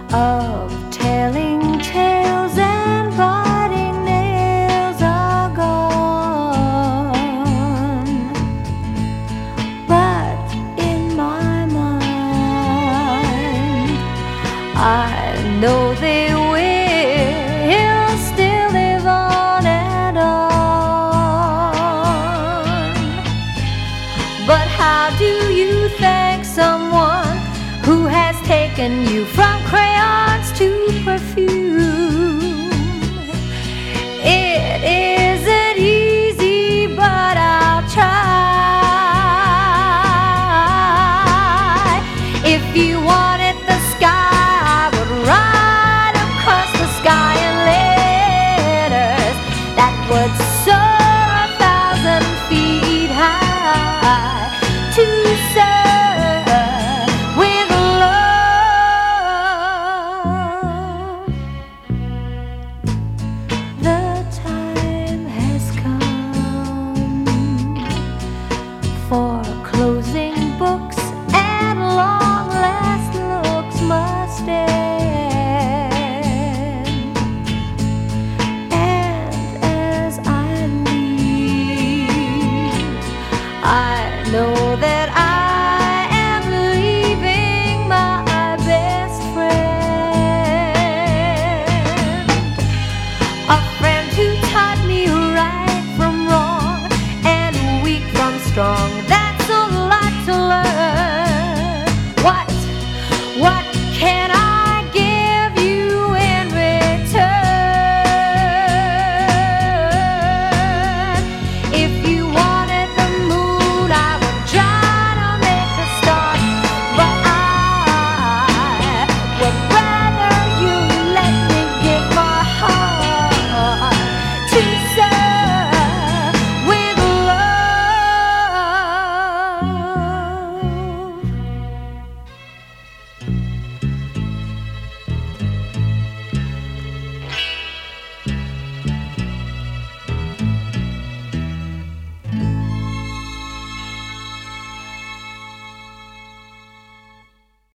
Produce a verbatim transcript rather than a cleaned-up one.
of telling tales and biting nails are gone. But in my mind, I know they will still live on and on. But how do you thank someone who has taken you from crayons to perfume? It isn't